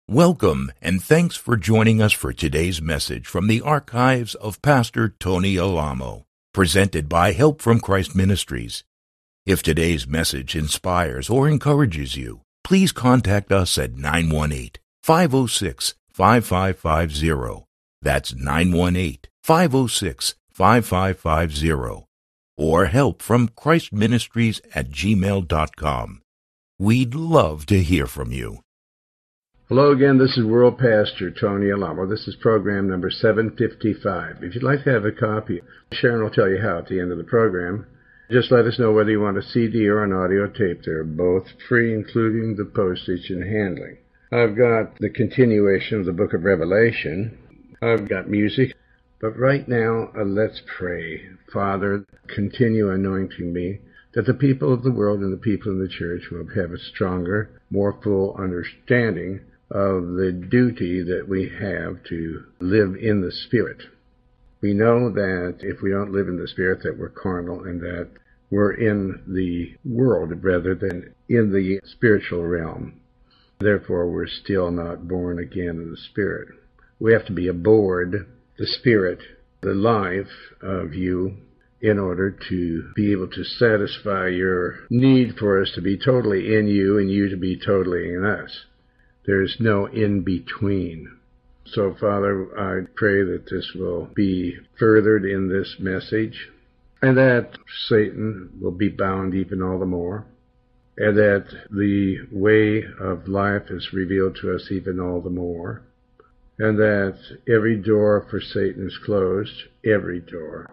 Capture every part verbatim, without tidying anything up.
Welcome, and thanks for joining us for today's message from the archives of Pastor Tony Alamo, presented by Help from Christ Ministries. If today's message inspires or encourages you, please contact us at nine one eight, five oh six, five five five zero. That's nine one eight, five oh six, five five five zero. Or help from Christ Ministries at gmail dot com. We'd love to hear from you. Hello again, this is World Pastor Tony Alamo. This is program number seven fifty-five. If you'd like to have a copy, Sharon will tell you how at the end of the program. Just let us know whether you want a C D or an audio tape. They're both free, including the postage and handling. I've got the continuation of the book of Revelation. I've got music. But right now, uh, let's pray. Father, continue anointing me, that the people of the world and the people in the church will have a stronger, more full understanding of the duty that we have to live in the Spirit. We know that if we don't live in the Spirit, that we're carnal and that we're in the world rather than in the spiritual realm. Therefore, we're still not born again in the Spirit. We have to be aboard the Spirit, the life of you, in order to be able to satisfy your need for us to be totally in you and you to be totally in us. There's no in-between. So, Father, I pray that this will be furthered in this message, and that Satan will be bound even all the more, and that the way of life is revealed to us even all the more, and that every door for Satan is closed, every door.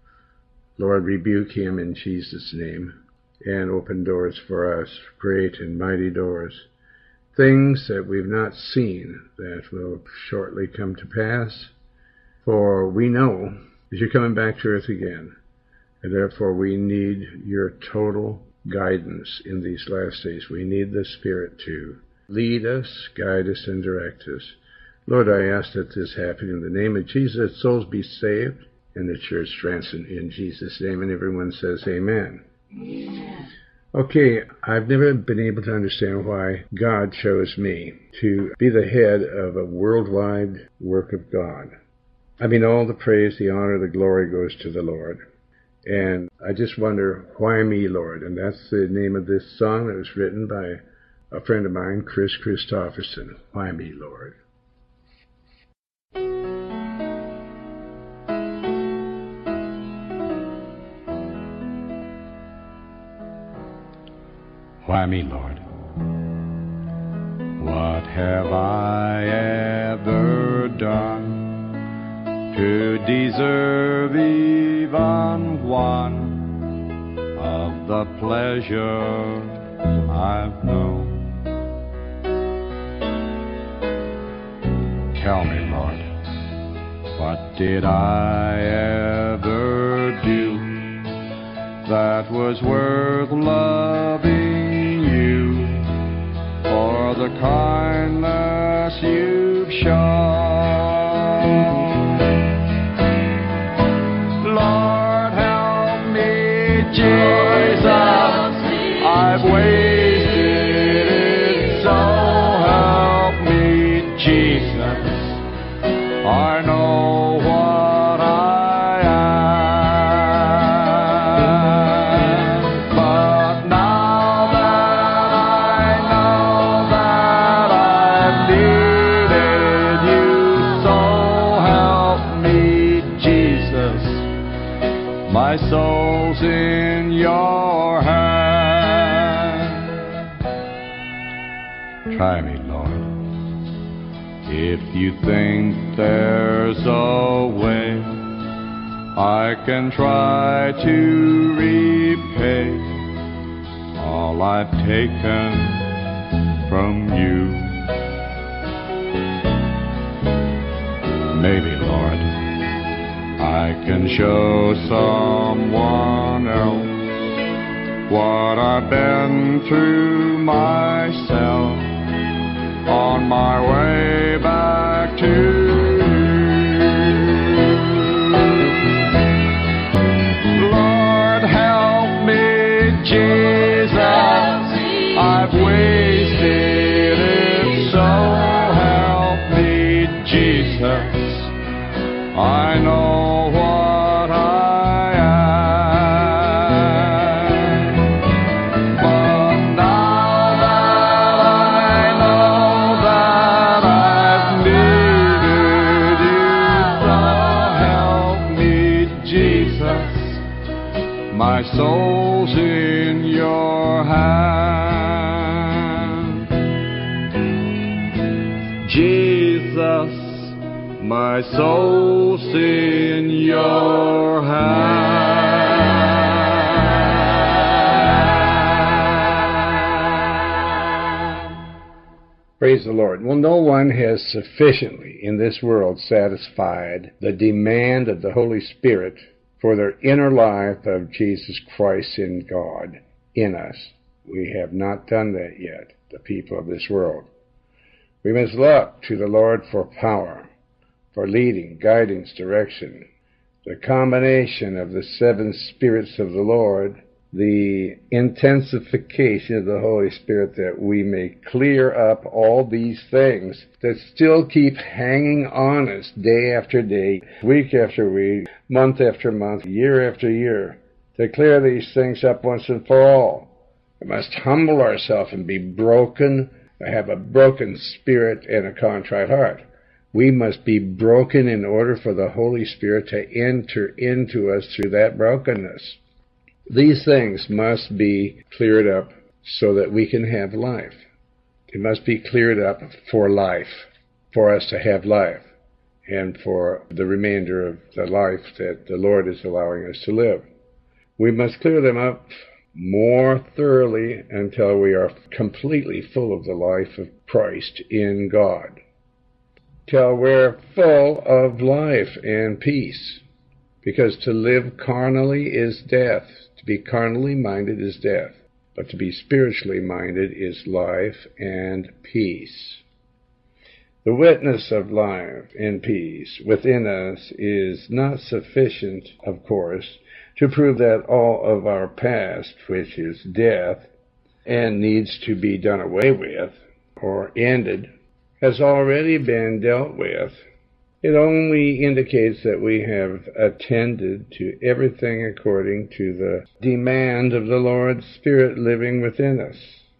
Lord, rebuke him in Jesus' name, and open doors for us, great and mighty doors. Things that we've not seen that will shortly come to pass. For we know that you're coming back to earth again, and therefore we need your total guidance in these last days. We need the Spirit to lead us, guide us, and direct us. Lord, I ask that this happen in the name of Jesus, that souls be saved, and the church strengthened in Jesus' name. And everyone says amen. Amen. Okay, I've never been able to understand why God chose me to be the head of a worldwide work of God. I mean, all the praise, the honor, the glory goes to the Lord. And I just wonder, why me, Lord? And that's the name of this song that was written by a friend of mine, Chris Christopherson. Why me, Lord? Why me, Lord? What have I ever done to deserve even one of the pleasures I've known? Tell me, Lord, what did I ever do that was worth loving for the kindness you've shown? Lord, help me, Jesus, I've wasted it, so help me, Jesus, I know what I am, but now that I know that I've needed you, so help me, Jesus, my soul's in your hand. Try me, Lord, if you think there's a way I can try to repay all I've taken from you. Maybe, Lord, I can show someone else what I've been through myself on my way back to you. Lord, help me, Jesus, I've wasted it, so Jesus, my soul's in your hand. Praise the Lord. Well, no one has sufficiently in this world satisfied the demand of the Holy Spirit for their inner life of Jesus Christ in God, in us. We have not done that yet, the people of this world. We must look to the Lord for power, for leading, guidance, direction. The combination of the seven spirits of the Lord, the intensification of the Holy Spirit, that we may clear up all these things that still keep hanging on us day after day, week after week, month after month, year after year, to clear these things up once and for all. We must humble ourselves and be broken, have a broken spirit and a contrite heart. We must be broken in order for the Holy Spirit to enter into us through that brokenness. These things must be cleared up so that we can have life. It must be cleared up for life, for us to have life, and for the remainder of the life that the Lord is allowing us to live. We must clear them up more thoroughly until we are completely full of the life of Christ in God, till we're full of life and peace, because to live carnally is death. To be carnally minded is death, but to be spiritually minded is life and peace. The witness of life and peace within us is not sufficient, of course, to prove that all of our past, which is death, and needs to be done away with, or ended, has already been dealt with. It only indicates that we have attended to everything according to the demand of the Lord's Spirit living within us.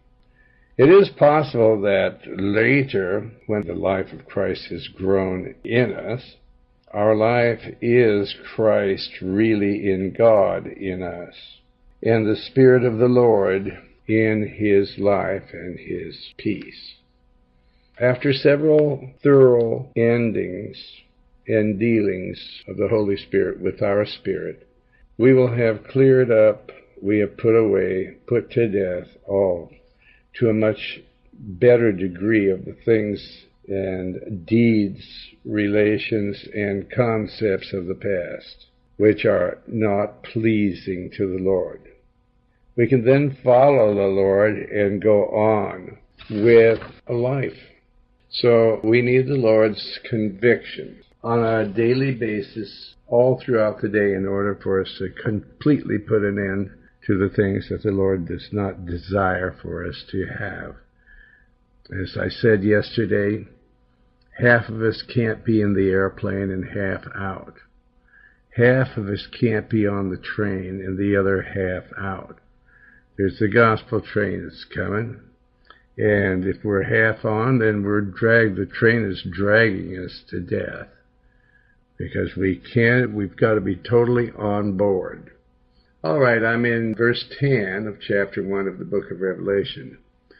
It is possible that later, when the life of Christ has grown in us, our life is Christ really in God in us, and the Spirit of the Lord in His life and His peace. After several thorough endings and dealings of the Holy Spirit with our spirit, we will have cleared up, we have put away, put to death all, to a much better degree of the things and deeds, relations, and concepts of the past, which are not pleasing to the Lord. We can then follow the Lord and go on with a life. So we need the Lord's conviction on a daily basis all throughout the day in order for us to completely put an end to the things that the Lord does not desire for us to have. As I said yesterday, half of us can't be in the airplane and half out. Half of us can't be on the train and the other half out. There's the gospel train that's coming, and if we're half on, then we're dragged, the train is dragging us to death, because we can't, we've got to be totally on board. All right, I'm in verse ten of chapter one of the book of Revelation.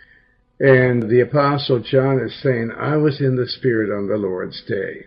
And the Apostle John is saying, I was in the Spirit on the Lord's day.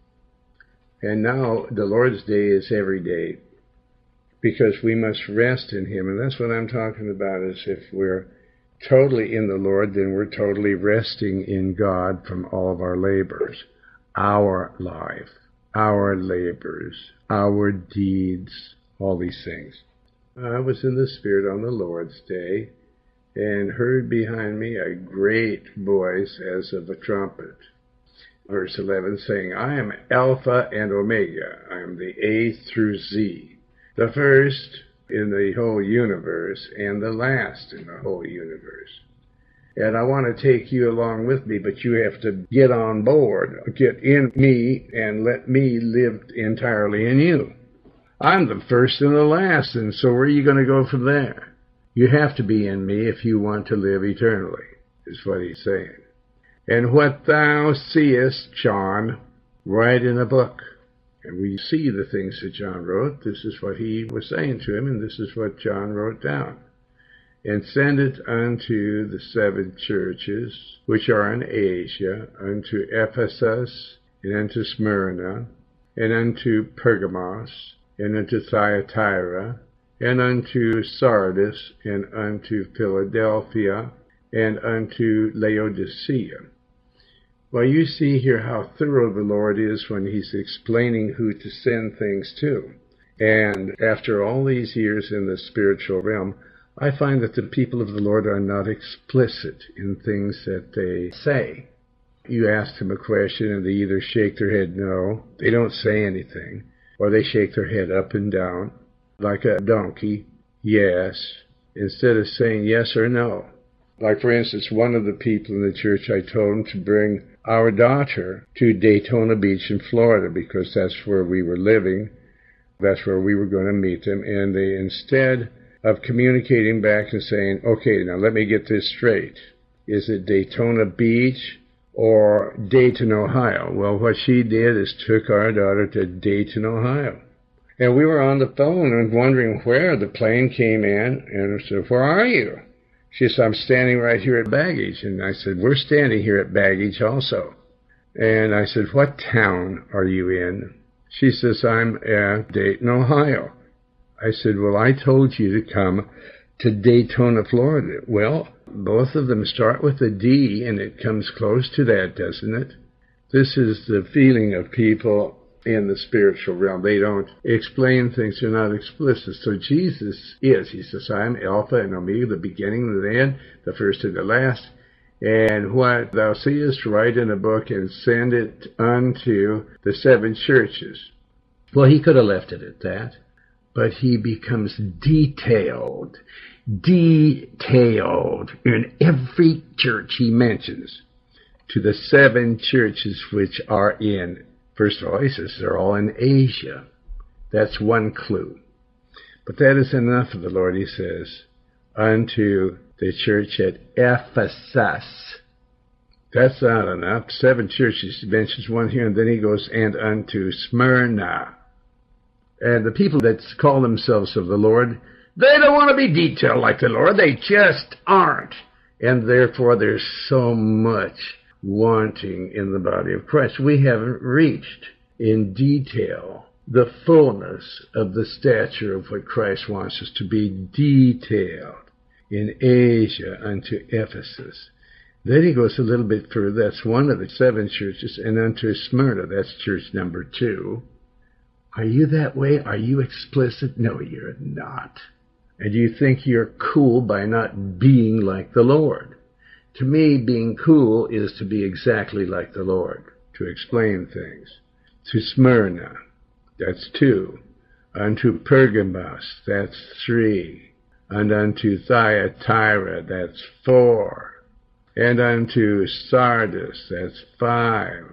And now the Lord's day is every day, because we must rest in Him. And that's what I'm talking about, is if we're totally in the Lord, then we're totally resting in God from all of our labors. Our life, our labors, our deeds, all these things. I was in the Spirit on the Lord's day, and heard behind me a great voice as of a trumpet. Verse eleven, saying, I am Alpha and Omega. I am the A through Z, the first in the whole universe and the last in the whole universe. And I want to take you along with me, but you have to get on board, get in me, and let me live entirely in you. I'm the first and the last, and so where are you going to go from there? You have to be in me if you want to live eternally, is what he's saying. And what thou seest, John, write in a book. And we see the things that John wrote. This is what he was saying to him, and this is what John wrote down. and send it unto the seven churches which are in Asia, unto Ephesus, and unto Smyrna, and unto Pergamos, and unto Thyatira, and unto Sardis, and unto Philadelphia, and unto Laodicea. Well, you see here how thorough the Lord is when he's explaining who to send things to. And after all these years in the spiritual realm, I find that the people of the Lord are not explicit in things that they say. You ask them a question and they either shake their head no, they don't say anything, or they shake their head up and down like a donkey, yes, instead of saying yes or no. Like, for instance, one of the people in the church, I told him to bring our daughter to Daytona Beach in Florida because that's where we were living. That's where we were going to meet them. And they, instead of communicating back and saying, okay, now let me get this straight. Is it Daytona Beach or Dayton, Ohio? Well, what she did is took our daughter to Dayton, Ohio. And we were on the phone and wondering where the plane came in. And I said, where are you? She said, I'm standing right here at baggage. And I said, we're standing here at baggage also. And I said, what town are you in? She says, I'm at Dayton, Ohio. I said, well, I told you to come to Daytona, Florida. Well, both of them start with a D, and it comes close to that, doesn't it? This is the feeling of people in the spiritual realm. They don't explain things. They're not explicit. So Jesus is. He says, I am Alpha and Omega, the beginning and the end, the first and the last. And what thou seest, write in a book and send it unto the seven churches. Well, he could have left it at that, but he becomes detailed, detailed in every church he mentions to the seven churches which are in. First of all, he says they're all in Asia. That's one clue. But that is enough of the Lord, he says, unto the church at Ephesus. That's not enough. Seven churches, he mentions one here, and then he goes, and unto Smyrna. And the people that call themselves of the Lord, they don't want to be detailed like the Lord. They just aren't. And therefore, there's so much wanting in the body of Christ. We haven't reached in detail the fullness of the stature of what Christ wants us to be detailed in Asia unto Ephesus. Then he goes a little bit further. That's one of the seven churches. And unto Smyrna, that's church number two. Are you that way? Are you explicit? No, you're not. And you think you're cool by not being like the Lord. To me, being cool is to be exactly like the Lord, to explain things. To Smyrna, that's two. Unto Pergamos, that's three. And unto Thyatira, that's four. And unto Sardis, that's five.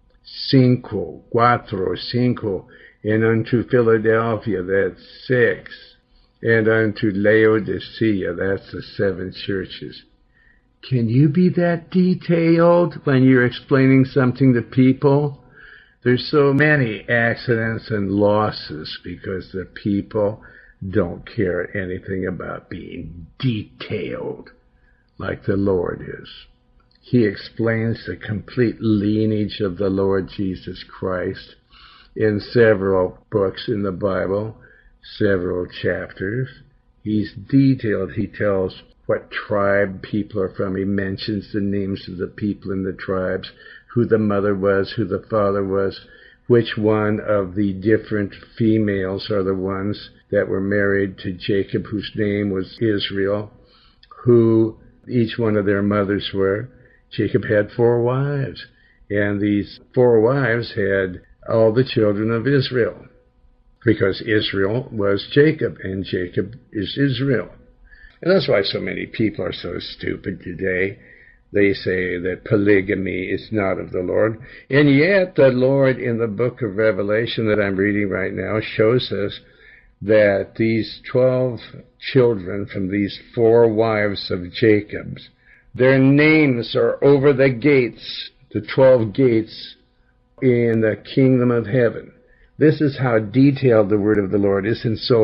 Cinco, cuatro, cinco. And unto Philadelphia, that's six. And unto Laodicea, that's the seven churches. Can you be that detailed when you're explaining something to people? There's so many accidents and losses because the people don't care anything about being detailed like the Lord is. He explains the complete lineage of the Lord Jesus Christ in several books in the Bible, several chapters. He's detailed. He tells what tribe people are from. He mentions the names of the people in the tribes, who the mother was, who the father was, which one of the different females are the ones that were married to Jacob, whose name was Israel, who each one of their mothers were. Jacob had four wives, and these four wives had all the children of Israel, because Israel was Jacob, and Jacob is Israel. And that's why so many people are so stupid today. They say that polygamy is not of the Lord. And yet the Lord in the book of Revelation that I'm reading right now shows us that these twelve children from these four wives of Jacob's, their names are over the gates, the twelve gates in the kingdom of heaven. This is how detailed the word of the Lord is. And so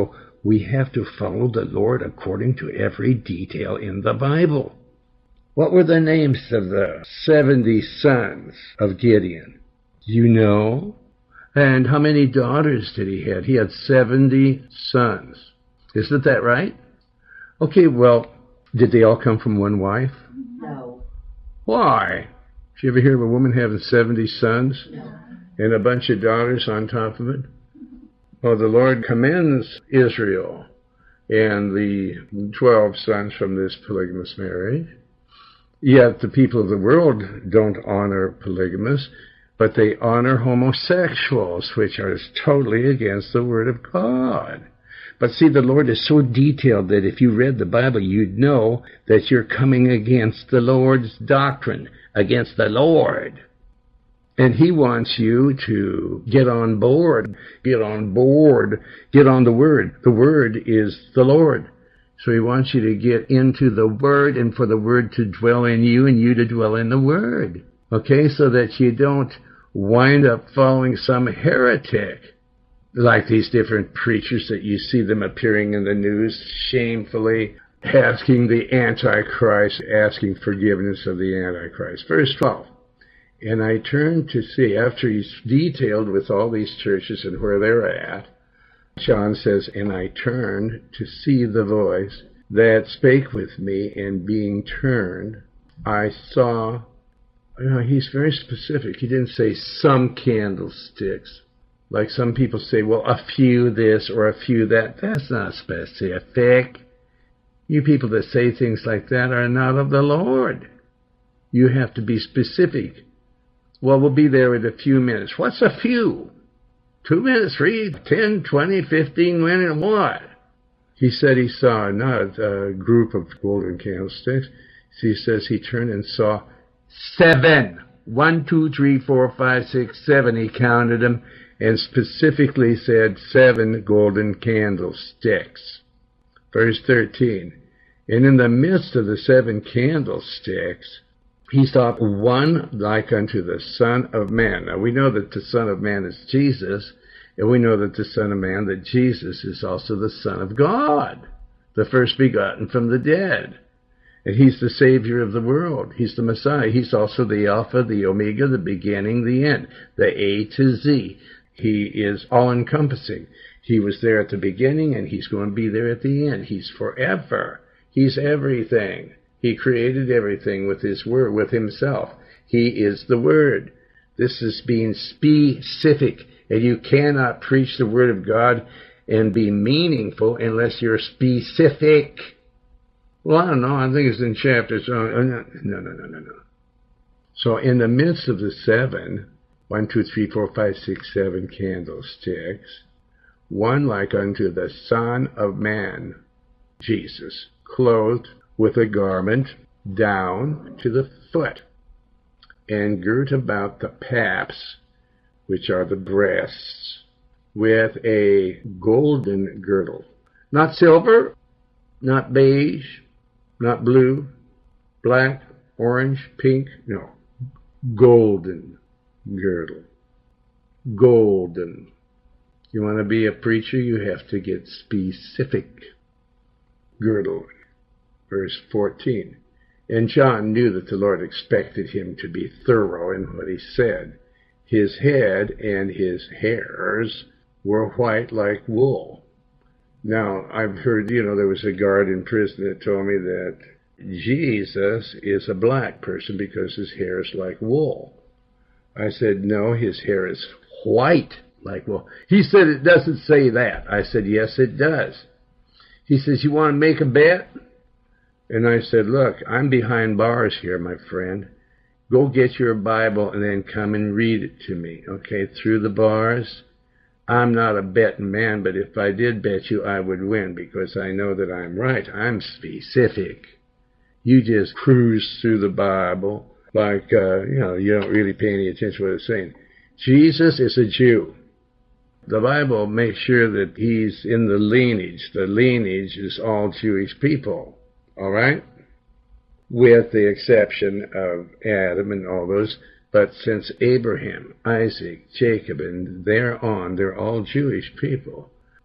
We have to follow the Lord according to every detail in the Bible. What were the names of the seventy sons of Gideon? You know? And how many daughters did he have? He had seventy sons. Isn't that right? Okay, well, did they all come from one wife? No. Why? Did you ever hear of a woman having seventy sons? No. And a bunch of daughters on top of it? Well, the Lord commends Israel and the twelve sons from this polygamous marriage. Yet the people of the world don't honor polygamists, but they honor homosexuals, which are totally against the Word of God. But see, the Lord is so detailed that if you read the Bible, you'd know that you're coming against the Lord's doctrine, against the Lord. And He wants you to get on board, get on board, get on the Word. The Word is the Lord. So He wants you to get into the Word and for the Word to dwell in you and you to dwell in the Word. Okay, so that you don't wind up following some heretic, like these different preachers that you see them appearing in the news shamefully, asking the Antichrist, asking forgiveness of the Antichrist. Verse twelve. And I turned to see, after he's detailed with all these churches and where they're at, John says, and I turned to see the voice that spake with me, and being turned, I saw, you know, he's very specific. He didn't say some candlesticks. Like some people say, well, a few this or a few that. That's not specific. You people that say things like that are not of the Lord. You have to be specific. Well, we'll be there in a few minutes. What's a few? Two minutes, three, ten, twenty, fifteen minutes, what? He said he saw not a group of golden candlesticks. He says he turned and saw seven. One, two, three, four, five, six, seven. He counted them and specifically said seven golden candlesticks. Verse thirteen. And in the midst of the seven candlesticks, he saw one like unto the Son of Man. Now, we know that the Son of Man is Jesus, and we know that the Son of Man, that Jesus is also the Son of God, the first begotten from the dead. And He's the Savior of the world. He's the Messiah. He's also the Alpha, the Omega, the beginning, the end, the A to Z. He is all-encompassing. He was there at the beginning, and He's going to be there at the end. He's forever. He's everything. He created everything with His Word, with Himself. He is the Word. This is being specific. And you cannot preach the Word of God and be meaningful unless you're specific. Well, I don't know. I think it's in chapters. Oh, no, no, no, no, no. So in the midst of the seven, one, two, three, four, five, six, seven candlesticks, one like unto the Son of Man, Jesus, clothed with a garment down to the foot, and girt about the paps, which are the breasts, with a golden girdle. Not silver, not beige, not blue, black, orange, pink, no. Golden girdle. Golden. You want to be a preacher, you have to get specific. Girdle. Verse fourteen. And John knew that the Lord expected him to be thorough in what he said. His head and his hairs were white like wool. Now, I've heard, you know, there was a guard in prison that told me that Jesus is a black person because his hair is like wool. I said, no, his hair is white like wool. He said, it doesn't say that. I said, yes, it does. He says, you want to make a bet? And I said, look, I'm behind bars here, my friend. Go get your Bible and then come and read it to me, okay, through the bars. I'm not a betting man, but if I did bet you, I would win because I know that I'm right. I'm specific. You just cruise through the Bible like, uh, you know, you don't really pay any attention to what it's saying. Jesus is a Jew. The Bible makes sure that he's in the lineage. The lineage is all Jewish people. All right? With the exception of Adam and all those. But since Abraham, Isaac, Jacob, and thereon, they're all Jewish people.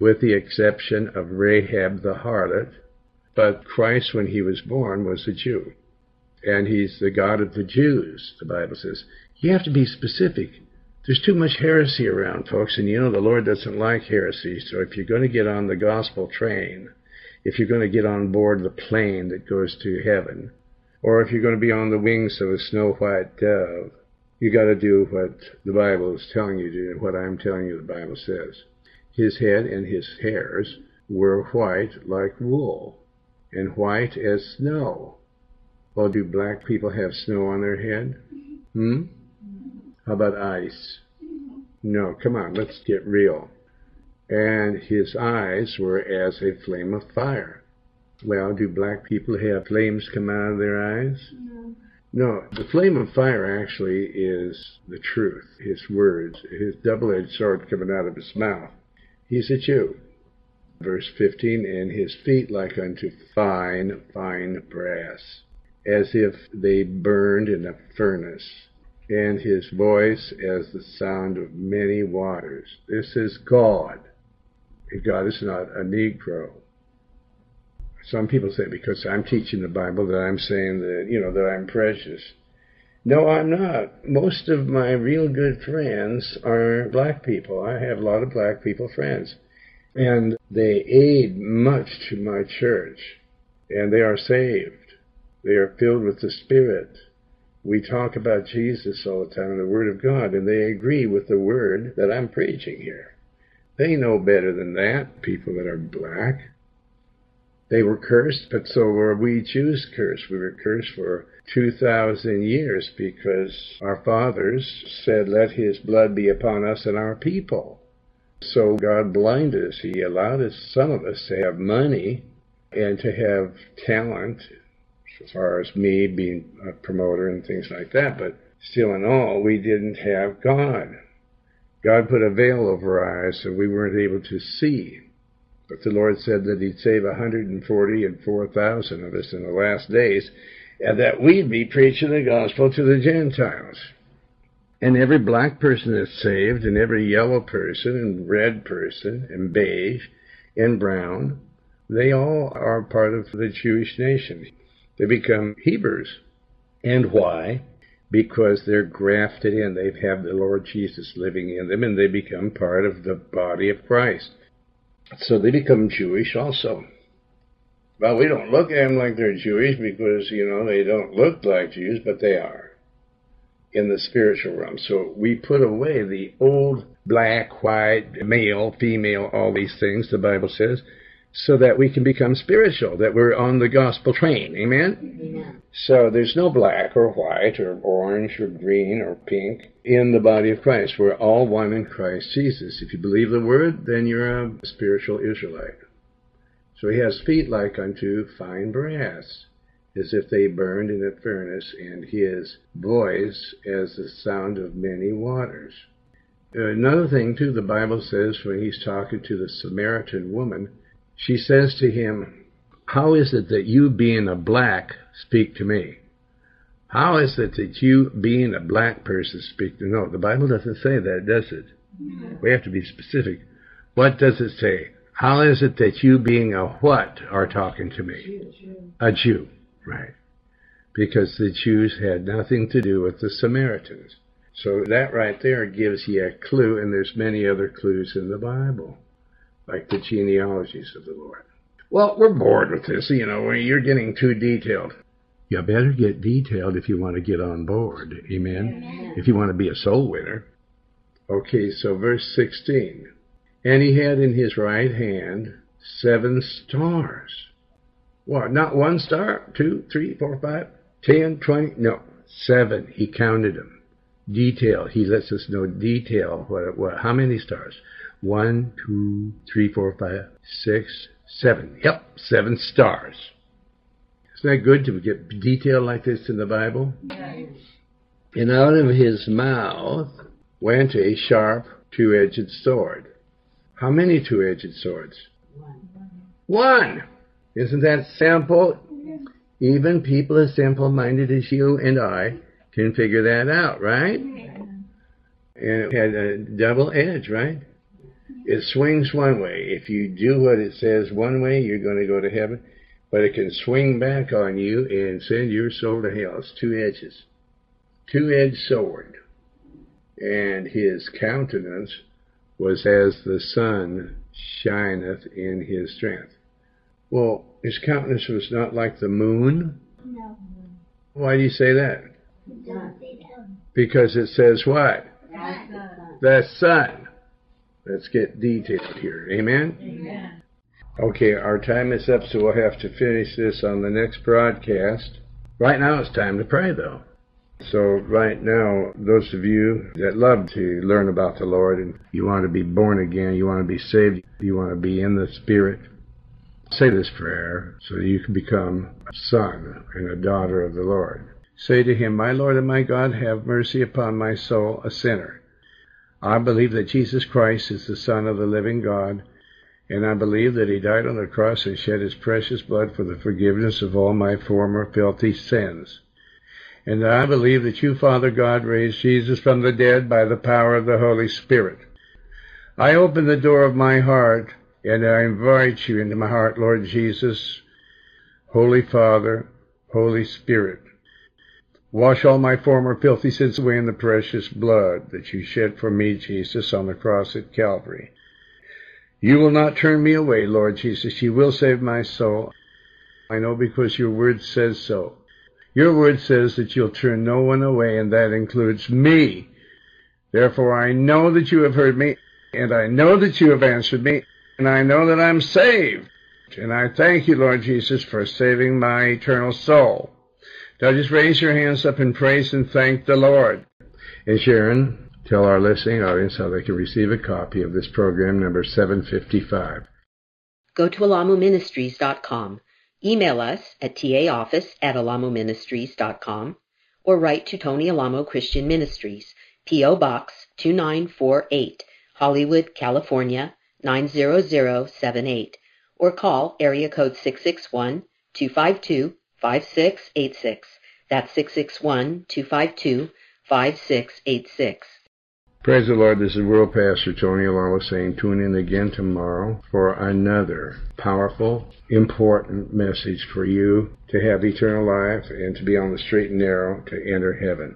with the exception of Rahab the harlot. But Christ, when he was born, was a Jew. And he's the God of the Jews, the Bible says. You have to be specific. There's too much heresy around, folks, and you know the Lord doesn't like heresy. So if you're going to get on the gospel train, if you're going to get on board the plane that goes to heaven, or if you're going to be on the wings of a snow-white dove, you got to do what the Bible is telling you to do, and what I'm telling you the Bible says. His head and his hairs were white like wool, and white as snow. Well, do black people have snow on their head? Hmm? How about ice? No, come on, let's get real. And his eyes were as a flame of fire. Well, do black people have flames come out of their eyes? No. No, the flame of fire actually is the truth, his words, his double-edged sword coming out of his mouth. He's a Jew. Verse fifteen, and his feet like unto fine, fine brass, as if they burned in a furnace, and his voice as the sound of many waters. This is God. God is not a Negro. Some people say because I'm teaching the Bible that I'm saying that, you know, that I'm prejudiced. No, I'm not. Most of my real good friends are black people. I have a lot of black people friends. And they aid much to my church. And they are saved. They are filled with the Spirit. We talk about Jesus all the time in the Word of God, and they agree with the Word that I'm preaching here. They know better than that, people that are black. They were cursed, but so were we Jews cursed. We were cursed for two thousand years because our fathers said, let his blood be upon us and our people. So God blinded us. He allowed us, some of us, to have money and to have talent, as far as me being a promoter and things like that. But still in all, we didn't have God. God put a veil over our eyes so we weren't able to see. But the Lord said that he'd save one hundred forty and four thousand of us in the last days, and that we'd be preaching the gospel to the Gentiles. And every black person is saved, and every yellow person, and red person, and beige, and brown, they all are part of the Jewish nation. They become Hebrews. And why? Because they're grafted in. They have the Lord Jesus living in them, and they become part of the body of Christ. So they become Jewish also. Well, we don't look at them like they're Jewish because, you know, they don't look like Jews, but they are in the spiritual realm. So we put away the old black, white, male, female, all these things, the Bible says, so that we can become spiritual, that we're on the gospel train. Amen? Amen. So there's no black or white or orange or green or pink in the body of Christ. We're all one in Christ Jesus. If you believe the word, then you're a spiritual Israelite. So he has feet like unto fine brass, as if they burned in a furnace, and his voice as the sound of many waters. Another thing, too, the Bible says when he's talking to the Samaritan woman, she says to him, how is it that you, being a black, speak to me? How is it that you, being a black person, speak to me? No, the Bible doesn't say that, does it? No. We have to be specific. What does it say? How is it that you, being a what, are talking to me? Jew. A Jew, right. Because the Jews had nothing to do with the Samaritans. So that right there gives you a clue, and there's many other clues in the Bible, like the genealogies of the Lord. Well, we're bored with this, you know, you're getting too detailed. You better get detailed if you want to get on board, amen? Amen. If you want to be a soul winner. Okay, so verse sixteen. And he had in his right hand seven stars. What, not one star? Two, three, four, five, ten, twenty? No, seven. He counted them. Detail. He lets us know detail. What? What? How many stars? One, two, three, four, five, six, seven. Yep, seven stars. Isn't that good to get detail like this in the Bible? Yes. And out of his mouth went a sharp two-edged sword. How many two-edged swords? One. One. Isn't that simple? Yes. Even people as simple-minded as you and I can figure that out, right? Yes. And it had a double edge, right? It swings one way. If you do what it says one way, you're going to go to heaven. But it can swing back on you and send your soul to hell. It's two edges. Two-edged sword. And his countenance was as the sun shineth in his strength. Well, his countenance was not like the moon? No. Why do you say that? Sun. Because it says what? Sun. The sun. Let's get detailed here. Amen? Amen. Okay, our time is up, so we'll have to finish this on the next broadcast. Right now it's time to pray, though. So right now, those of you that love to learn about the Lord and you want to be born again, you want to be saved, you want to be in the Spirit, say this prayer so you can become a son and a daughter of the Lord. Say to him, my Lord and my God, have mercy upon my soul, a sinner. I believe that Jesus Christ is the Son of the living God, and I believe that he died on the cross and shed his precious blood for the forgiveness of all my former filthy sins. And I believe that you, Father God, raised Jesus from the dead by the power of the Holy Spirit. I open the door of my heart, and I invite you into my heart, Lord Jesus, Holy Father, Holy Spirit. Wash all my former filthy sins away in the precious blood that you shed for me, Jesus, on the cross at Calvary. You will not turn me away, Lord Jesus. You will save my soul. I know because your word says so. Your word says that you'll turn no one away, and that includes me. Therefore, I know that you have heard me, and I know that you have answered me, and I know that I'm saved. And I thank you, Lord Jesus, for saving my eternal soul. Now just raise your hands up in praise and thank the Lord. And Sharon, tell our listening audience how they can receive a copy of this program number seven fifty-five. Go to alamo ministries dot com. Email us at taoffice at alamo ministries dot com or write to Tony Alamo Christian Ministries, P O. Box two nine four eight, Hollywood, California nine zero zero seven eight, or call area code six six one, two five two, five six eight six. That's six six one, two five two, five six eight six. Praise the Lord. This is World Pastor Tony Alamo saying tune in again tomorrow for another powerful, important message for you to have eternal life and to be on the straight and narrow to enter heaven.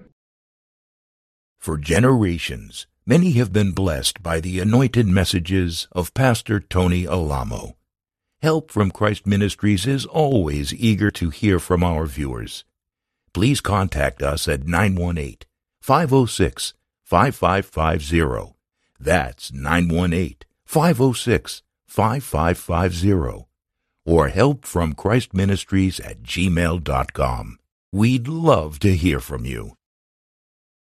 For generations, many have been blessed by the anointed messages of Pastor Tony Alamo. Help from Christ Ministries is always eager to hear from our viewers. Please contact us at nine one eight, five oh six, five five five zero. That's nine one eight, five oh six, five five five zero. Or help from Christ Ministries at gmail dot com. We'd love to hear from you.